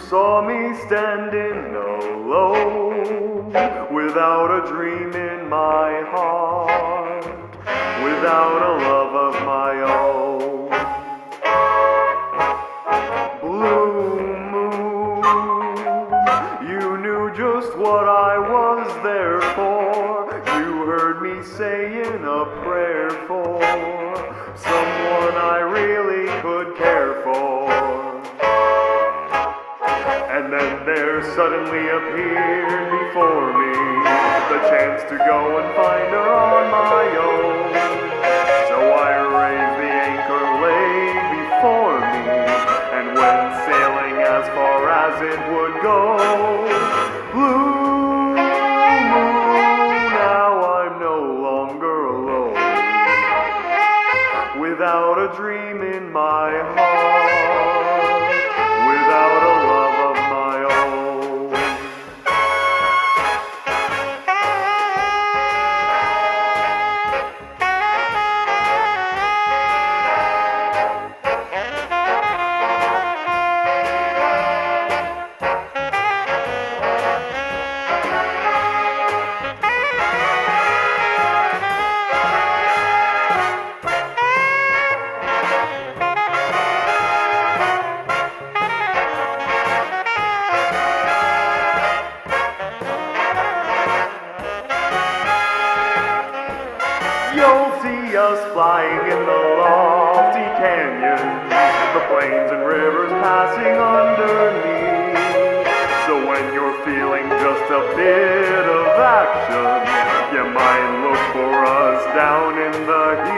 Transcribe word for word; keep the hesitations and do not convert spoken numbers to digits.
saw me standing alone, without a dream in my heart, without a love of my own. Blue moon, you knew just what I was there for. You heard me saying a prayer for someone I really could care for. And then there suddenly appeared before me the chance to go and find her on my own. So I raised the anchor laid before me and went sailing as far as it would go. Blue moon, now I'm no longer alone, without a dream in my heart, without a love of my own. You'll see us flying in the lofty canyons, the plains and rivers passing underneath. So when you're feeling just a bit of action, you might look for us down in the heat.